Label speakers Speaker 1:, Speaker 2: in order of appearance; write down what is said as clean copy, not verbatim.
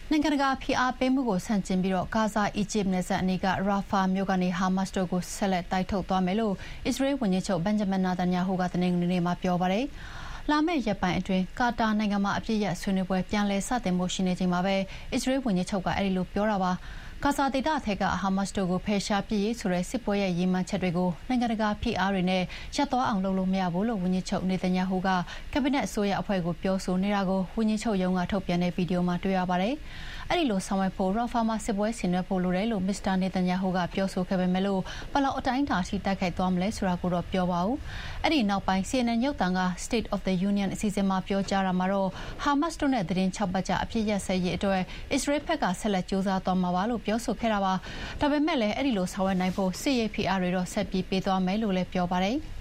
Speaker 1: နိုင်ငံတကာဖိအားပေးမှုကိုဆန့်ကျင်ပြီးဂါဇာအီဂျစ်နယ်စပ်အနီးကရာဖာမြို့ကနေဟာမတ်စ်တို့ကိုဆက်လက်တိုက်ထုတ်သွားမယ်လို့အစ္စရေးဝန်ကြီးချုပ်ဘန်ဂျမင်နာတန်ယာဟုကတနင်္ဂနွေနေ့မှာပြောပါတယ်။လာမယ့်ရက်ပိုင်းအတွင်းကာတာနိုင်ငံမှာအပြည့်ရဆွေးနွေးပွဲပြန်လည်စတင်ဖို့ရှိနေချိန်မှာပဲအစ္စရေးဝန်ကြီးချုပ်ကအဲဒီလိုပြောတာပါ။ဂါဇာဒေသထဲကဟာမတ်စ်တို့ကိုဖယ်ရှားပစ်ရေးဆိုတဲ့စစ်ပွဲရဲ့ရည်မှန်းချက်တွေကိုနိုင်ငံတကာဖိအားတွေနဲ့ရပ်သွားအောင်လုပ်လို့မရဘူးလို့ဝန်ကြီးချုပ်နေတန်ယာဟုကကက်ဘိနက်အစိုးရအဖွဲ့ကိုပြောဆိုနေတာကိုဝန်ကြီးချုပ်ရုံးကထုတ်ပြန်တဲ့ဗီဒီယိုမှာတွေ့ရပါတယ်။အဲဒီလိုဆောင်ရွက်ဖို့ရာဖာမှာစစ်ပွဲဆင်နွှဲဖို့လိုတယ်လို့မစ္စတာနေတန်ယာဟုကပြောဆိုခဲ့ပေမဲ့လို့ဘယ်လောက်အတိုင်းအတာထိတိုက်ခိုက်သွားမလဲဆိုတာကိုတော့ပြောပါဘူး။အဲဒီနောက်ပိုင်း CNN ရုပ်သံက State of the Union အစီအစဉ်မှာပြောကြားတာမှာတော့ဟာမတ်စ်တို့နဲ့သတင်း6 ပတ်ကြာအပြည့်ရပ်စဲရေးအတွက်အစ္စရေးဘက်ကဆက်လက်ကြိုးစားသွားမှာပါလို့ပြောဆိုခဲ့တာပါ။ဒါပေမဲ့လည်းအဲဒီလိုဆောင်ရွက်နိုင်ဖို့စစ်ရေးဖိအားတွေတော့ဆက်ပြီးပေးသွားမယ်လို့လည်းပြောပါတယ်။